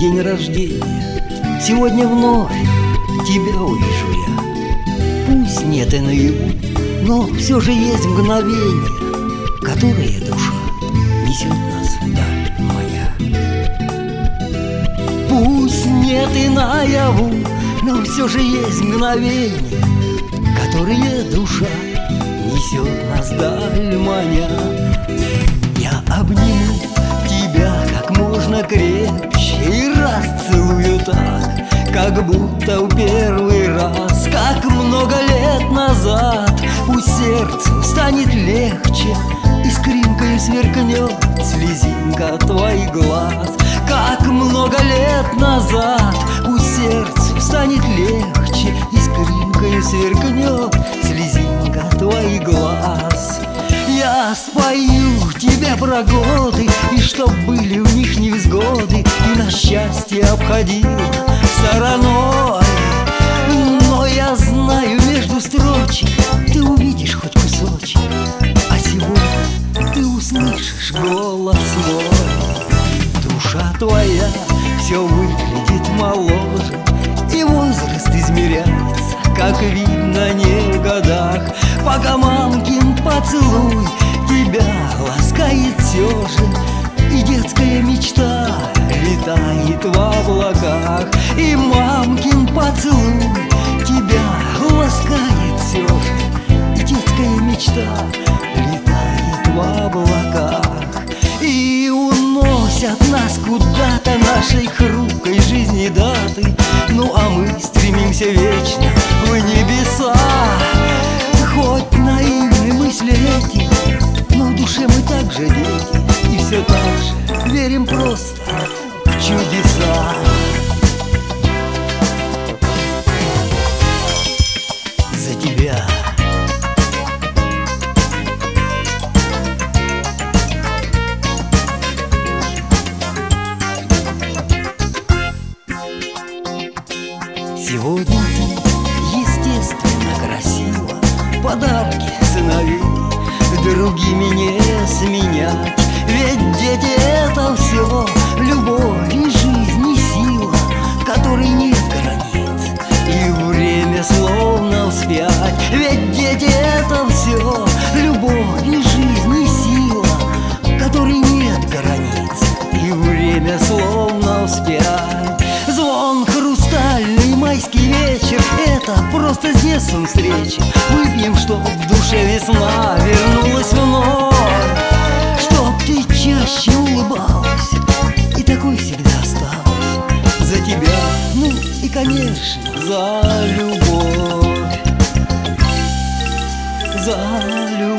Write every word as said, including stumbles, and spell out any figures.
день рождения. Сегодня вновь тебя увижу я. Пусть нет и наяву, но все же есть мгновение, которое душа несет нас вдаль маня. Пусть нет и наяву, но все же есть мгновение, которое душа несет нас вдаль маня. Я обниму тебя как можно крепче и расцелую так, как будто в первый раз, как много лет назад. Пусть сердцу станет легче, искринкой сверкнет слезинка твоих глаз. Как много лет назад, пусть сердцу станет легче, искринкой сверкнет слезинка твоих глаз. Я спою тебе про годы, и чтоб были в них невзгоды, и на счастье обходил стороной. Но я знаю, между строчек ты увидишь хоть кусочек, а сегодня ты услышишь голос мой. Душа твоя все выглядит моложе, и возраст измеряется, как видно, не в годах. Пока мамкин поцелуй тебя ласкает все же, и детская мечта летает в облаках. И мамкин поцелуй тебя ласкает все же, и детская мечта летает в облаках. И уносят нас куда-то нашей хрупкой жизни даты, ну а мы стремимся вечно в небеса. Хоть наивны мысли эти, но в душе мы также дети, и все так же верим просто в чудеса. За тебя. Сегодня ты естественно красива, подарки сыновей другими не сменять. Ведь дети — это все любовь и жизнь и сила, которой нет границ, и время словно вспять. Ведь дети — это все любовь и жизнь и сила, которой нет границ, и время словно вспять. Звон хрустальный майский вечер — это просто с детством встреча. Выпьем, чтоб в душе весна вернулась вновь, чтоб ты чаще улыбалась и такой всегда осталась. За тебя, ну и конечно за любовь, за любовь.